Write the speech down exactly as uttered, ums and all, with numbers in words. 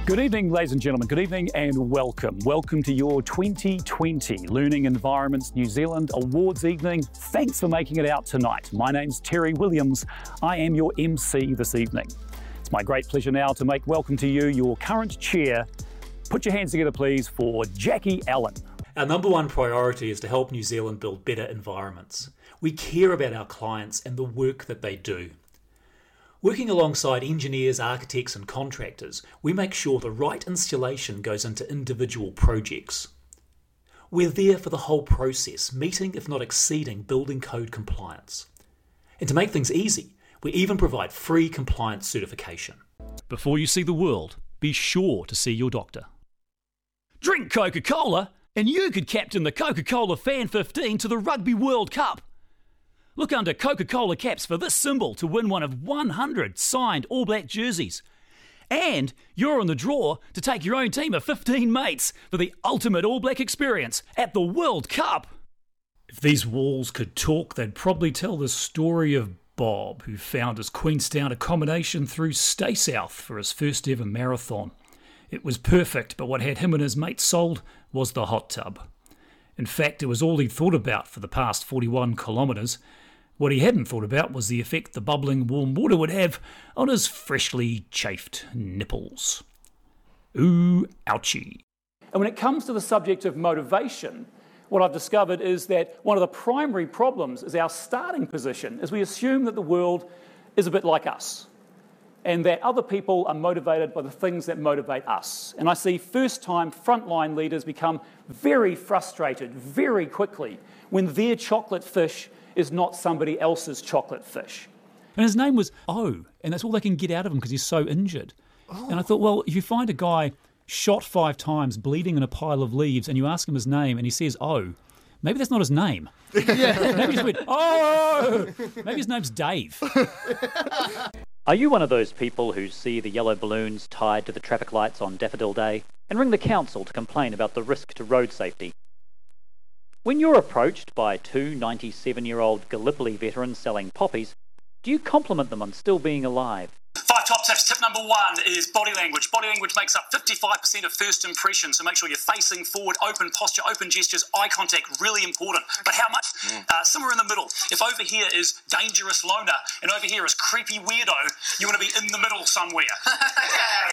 Good evening, ladies and gentlemen. Good evening and welcome. Welcome to your twenty twenty Learning Environments New Zealand Awards evening. Thanks for making it out tonight. My name's Terry Williams. I am your M C this evening. It's my great pleasure now to make welcome to you your current chair. Put your hands together, please, for Jackie Allen. Our number one priority is to help New Zealand build better environments. We care about our clients and the work that they do. Working alongside engineers, architects and contractors, we make sure the right installation goes into individual projects. We're there for the whole process, meeting if not exceeding building code compliance. And to make things easy, we even provide free compliance certification. Before you see the world, be sure to see your doctor. Drink Coca-Cola and you could captain the Coca-Cola Fan fifteen to the Rugby World Cup. Look under Coca-Cola caps for this symbol to win one of one hundred signed All Black jerseys. And you're in the draw to take your own team of fifteen mates for the ultimate All Black experience at the World Cup. If these walls could talk, they'd probably tell the story of Bob, who found his Queenstown accommodation through Stay South for his first ever marathon. It was perfect, but what had him and his mates sold was the hot tub. In fact, it was all he'd thought about for the past forty-one kilometres. What he hadn't thought about was the effect the bubbling warm water would have on his freshly chafed nipples. Ooh, ouchie. And when it comes to the subject of motivation, what I've discovered is that one of the primary problems is our starting position, as we assume that the world is a bit like us, and that other people are motivated by the things that motivate us. And I see first-time frontline leaders become very frustrated very quickly when their chocolate fish is not somebody else's chocolate fish. And his name was O, and that's all they can get out of him because he's so injured. Oh. And I thought, well, if you find a guy shot five times, bleeding in a pile of leaves, and you ask him his name and he says O, maybe that's not his name. Yeah. Maybe he just went, oh! Maybe his name's Dave. Are you one of those people who see the yellow balloons tied to the traffic lights on Daffodil Day and ring the council to complain about the risk to road safety? When you're approached by two ninety-seven-year-old Gallipoli veterans selling poppies, do you compliment them on still being alive? Five top tips. Tip number one is body language. Body language makes up fifty-five percent of first impressions, so make sure you're facing forward, open posture, open gestures, eye contact, really important. But how much? Mm. Uh, somewhere in the middle. If over here is dangerous loner and over here is creepy weirdo, you want to be in the middle somewhere.